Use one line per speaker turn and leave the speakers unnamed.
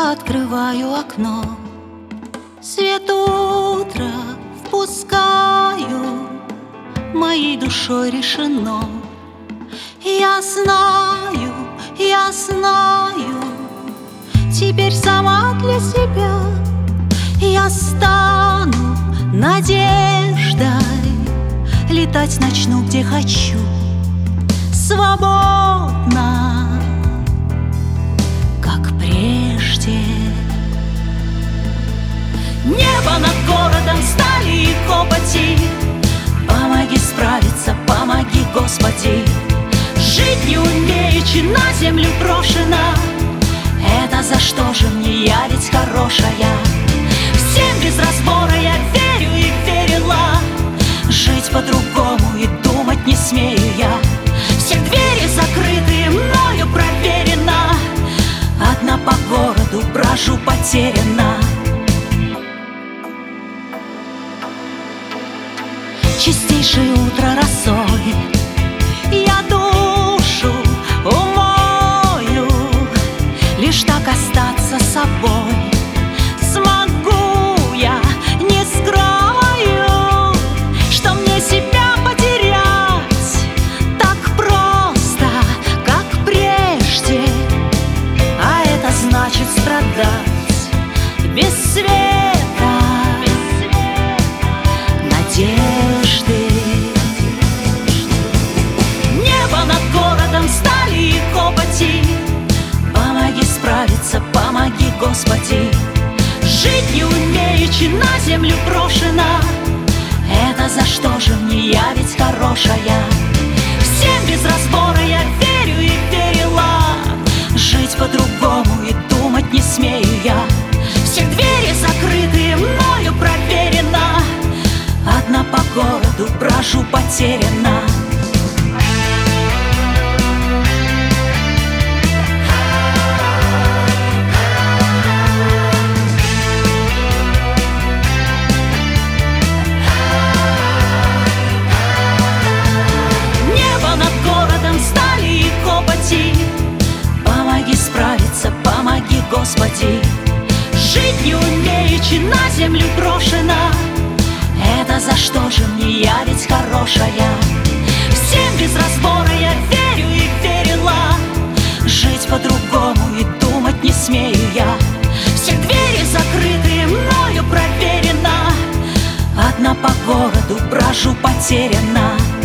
открываю окно, свет утра впускаю, моей душой решено. Я знаю, теперь сама для себя я стану надеждой, летать начну, где хочу, свободно, как прежде. Небо над городом стали и копоти, помоги справиться, помоги, Господи. Жить не умеючи, на землю брошена, это за что же мне, я ведь хорошая. Всем без разбора я верю и верила, жить по-другому и думать не смею я. Все двери закрытые, мною проверено, одна по городу брожу потеряна. Чистейшее утро росой я душу умою, лишь так остаться собой смогу я, не скрою, что мне себя потерять так просто, как прежде, а это значит страдать без света, надежды. Небо над городом стали и копоти, помоги справиться, помоги, Господи. Жить не умеючи, на землю брошена, это за что же мне, я ведь хорошая. Всем без разбора я верю и верила, жить по-другому и думать не смею я. Все двери закрытые, мною проверено, одна по городу брожу потеряна. Небо над городом стали и копоти, помоги справиться, помоги, Господи. Жить не умеючи, на землю брошена, это за что же мне, я ведь хорошая. Всем без разбора я верю и верила, жить по-другому и думать не смею я. Все двери закрытые, мною проверено, одна по городу брожу потеряна.